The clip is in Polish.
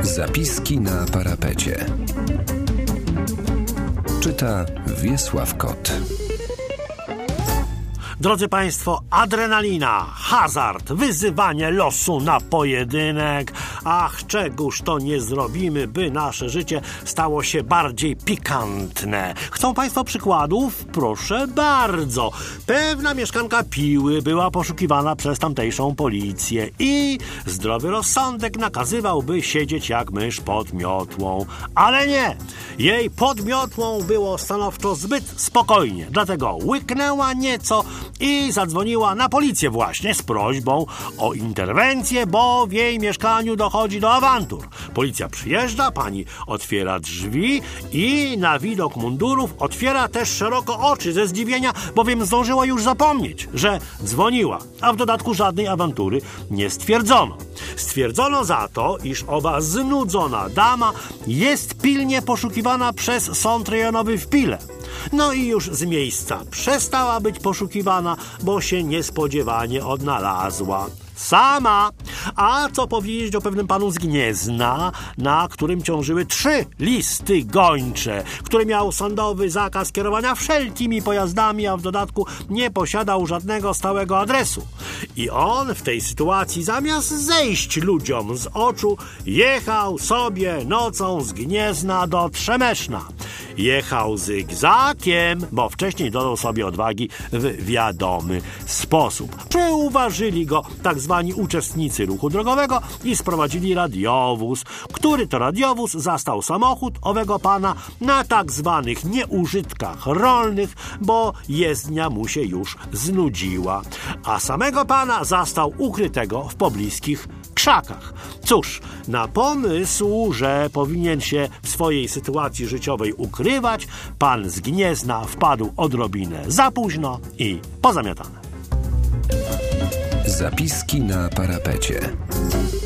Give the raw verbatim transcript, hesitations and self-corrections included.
Zapiski na parapecie. Czyta Wiesław Kot. Drodzy Państwo, adrenalina, hazard, wyzywanie losu na pojedynek. Ach, czegoż to nie zrobimy, by nasze życie stało się bardziej pikantne. Chcą Państwo przykładów? Proszę bardzo. Pewna mieszkanka Piły była poszukiwana przez tamtejszą policję i zdrowy rozsądek nakazywałby siedzieć jak mysz pod miotłą. Ale nie! Jej pod miotłą było stanowczo zbyt spokojnie, dlatego łyknęła nieco i zadzwoniła na policję właśnie z prośbą o interwencję, bo w jej mieszkaniu dochodzi do awantur. Policja przyjeżdża, pani otwiera drzwi i na widok mundurów otwiera też szeroko oczy ze zdziwienia, bowiem zdążyła już zapomnieć, że dzwoniła, a w dodatku żadnej awantury nie stwierdzono. Stwierdzono za to, iż owa znudzona dama jest pilnie poszukiwana przez sąd rejonowy w Pile. No i już z miejsca przestała być poszukiwana, bo się niespodziewanie odnalazła. Sama! A co powiedzieć o pewnym panu z Gniezna, na którym ciążyły trzy listy gończe, który miał sądowy zakaz kierowania wszelkimi pojazdami, a w dodatku nie posiadał żadnego stałego adresu. I on w tej sytuacji zamiast zejść ludziom z oczu, jechał sobie nocą z Gniezna do Trzemeszna. Jechał zygzakiem, bo wcześniej dodał sobie odwagi w wiadomy sposób. Przeuważyli go tak zwani uczestnicy ruchu drogowego i sprowadzili radiowóz, który to radiowóz zastał samochód owego pana na tak zwanych nieużytkach rolnych, bo jezdnia mu się już znudziła. A samego pana zastał ukrytego w pobliskich krzakach. Cóż, na pomysł, że powinien się w swojej sytuacji życiowej ukrywać, pan z Gniezna wpadł odrobinę za późno i pozamiatane. Zapiski na parapecie.